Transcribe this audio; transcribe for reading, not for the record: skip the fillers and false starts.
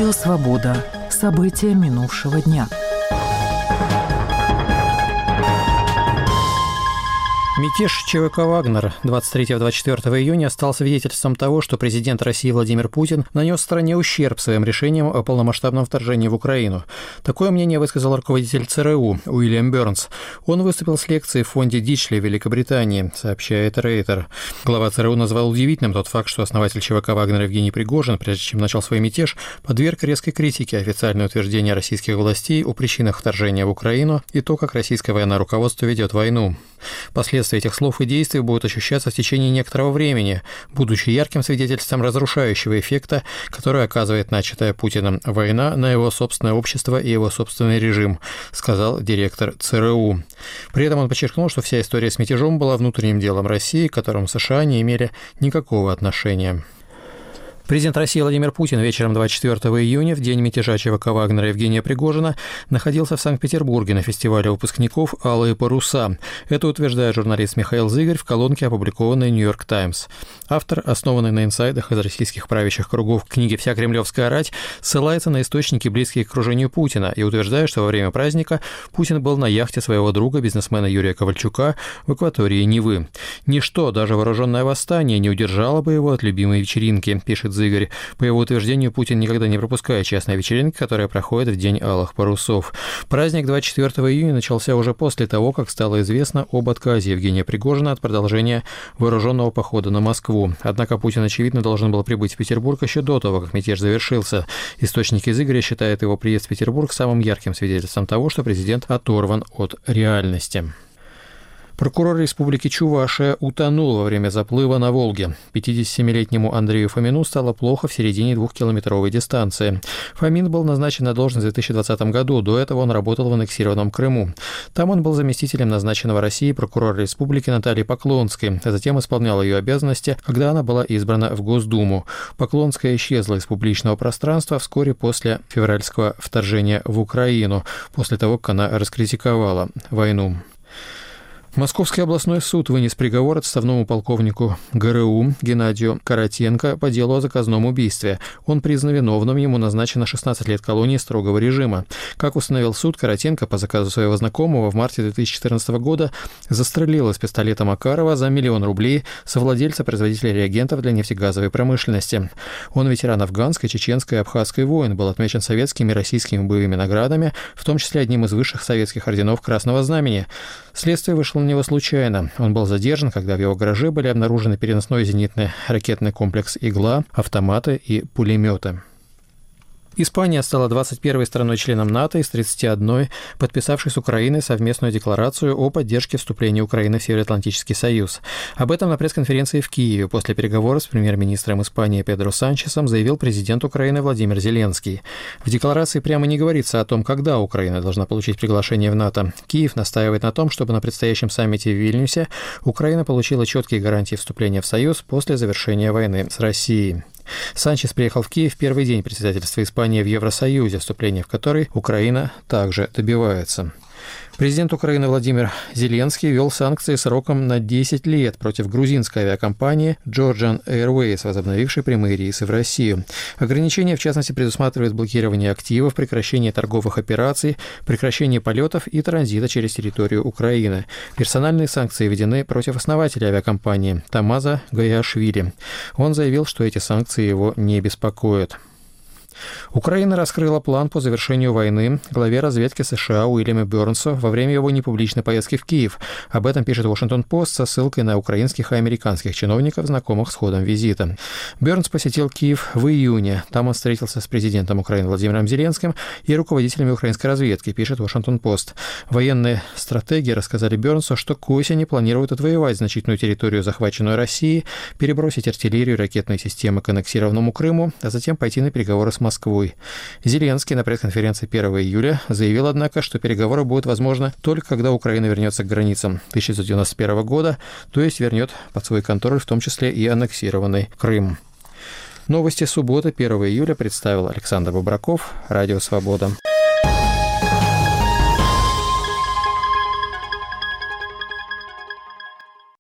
Радио «Свобода». События минувшего дня. Мятеж ЧВК «Вагнер» 23-24 июня стал свидетельством того, что президент России Владимир Путин нанес стране ущерб своим решением о полномасштабном вторжении в Украину. Такое мнение высказал руководитель ЦРУ Уильям Бернс. Он выступил с лекцией в фонде Дичли в Великобритании, сообщает Рейтер. Глава ЦРУ назвал удивительным тот факт, что основатель ЧВК «Вагнер» Евгений Пригожин, прежде чем начал свой мятеж, подверг резкой критике официальное утверждение российских властей о причинах вторжения в Украину и то, как российское военное руководство ведет войну. Последствия этих слов и действий будут ощущаться в течение некоторого времени, будучи ярким свидетельством разрушающего эффекта, который оказывает начатая Путиным война на его собственное общество и его собственный режим, сказал директор ЦРУ. При этом он подчеркнул, что вся история с мятежом была внутренним делом России, к которому США не имели никакого отношения. Президент России Владимир Путин вечером 24 июня, в день мятежа ЧВК «Вагнера» Евгения Пригожина, находился в Санкт-Петербурге на фестивале выпускников «Алые паруса». Это утверждает журналист Михаил Зыгарь в колонке, опубликованной «Нью-Йорк Таймс». Автор, основанный на инсайдах из российских правящих кругов книги «Вся кремлевская рать», ссылается на источники, близкие к окружению Путина, и утверждает, что во время праздника Путин был на яхте своего друга, бизнесмена Юрия Ковальчука, в акватории Невы. «Ничто, даже вооруженное восстание, не удержало бы его от любимой вечеринки», пишет Зыгарь. По его утверждению, Путин никогда не пропускает частные вечеринки, которые проходят в День алых парусов. Праздник 24 июня начался уже после того, как стало известно об отказе Евгения Пригожина от продолжения вооруженного похода на Москву. Однако Путин, очевидно, должен был прибыть в Петербург еще до того, как мятеж завершился. Источники Зыгаря считают его приезд в Петербург самым ярким свидетельством того, что президент оторван от реальности. Прокурор Республики Чувашия утонул во время заплыва на Волге. 57-летнему Андрею Фомину стало плохо в середине 2-километровой дистанции. Фомин был назначен на должность в 2020 году. До этого он работал в аннексированном Крыму. Там он был заместителем назначенного Россией прокурора Республики Натальи Поклонской, а затем исполнял ее обязанности, когда она была избрана в Госдуму. Поклонская исчезла из публичного пространства вскоре после февральского вторжения в Украину, после того, как она раскритиковала войну. Московский областной суд вынес приговор отставному полковнику ГРУ Геннадию Каратенко по делу о заказном убийстве. Он признан виновным, ему назначено 16 лет колонии строгого режима. Как установил суд, Каратенко по заказу своего знакомого в марте 2014 года застрелил из пистолета Макарова за 1 миллион рублей совладельца производителя реагентов для нефтегазовой промышленности. Он ветеран афганской, чеченской и абхазской войн, был отмечен советскими и российскими боевыми наградами, в том числе одним из высших советских орденов Красного Знамени. Следствие вышло на него случайно. Он был задержан, когда в его гараже были обнаружены переносной зенитный ракетный комплекс «Игла», автоматы и пулеметы. Испания стала 21-й страной-членом НАТО из 31, подписавшей с Украиной совместную декларацию о поддержке вступления Украины в Североатлантический союз. Об этом на пресс-конференции в Киеве после переговоров с премьер-министром Испании Педро Санчесом заявил президент Украины Владимир Зеленский. В декларации прямо не говорится о том, когда Украина должна получить приглашение в НАТО. Киев настаивает на том, чтобы на предстоящем саммите в Вильнюсе Украина получила четкие гарантии вступления в союз после завершения войны с Россией. Санчес приехал в Киев в первый день председательства Испании в Евросоюзе, вступление в который Украина также добивается. Президент Украины Владимир Зеленский ввел санкции сроком на 10 лет против грузинской авиакомпании Georgian Airways, возобновившей прямые рейсы в Россию. Ограничения, в частности, предусматривают блокирование активов, прекращение торговых операций, прекращение полетов и транзита через территорию Украины. Персональные санкции введены против основателя авиакомпании Тамаза Гаиашвили. Он заявил, что эти санкции его не беспокоят. Украина раскрыла план по завершению войны главе разведки США Уильяму Бернсу во время его непубличной поездки в Киев. Об этом пишет Вашингтон-Пост со ссылкой на украинских и американских чиновников, знакомых с ходом визита. Бернс посетил Киев в июне. Там он встретился с президентом Украины Владимиром Зеленским и руководителями украинской разведки, пишет Вашингтон-Пост. Военные стратеги рассказали Бернсу, что к осени планируют отвоевать значительную территорию, захваченную Россией, перебросить артиллерию и ракетные системы к аннексированному Крыму, а затем пойти на переговоры с Москвой. Зеленский на пресс-конференции 1 июля заявил, однако, что переговоры будут возможны только когда Украина вернется к границам 1991 года, то есть вернет под свой контроль в том числе и аннексированный Крым. Новости субботы 1 июля представил Александр Бобраков, Радио «Свобода».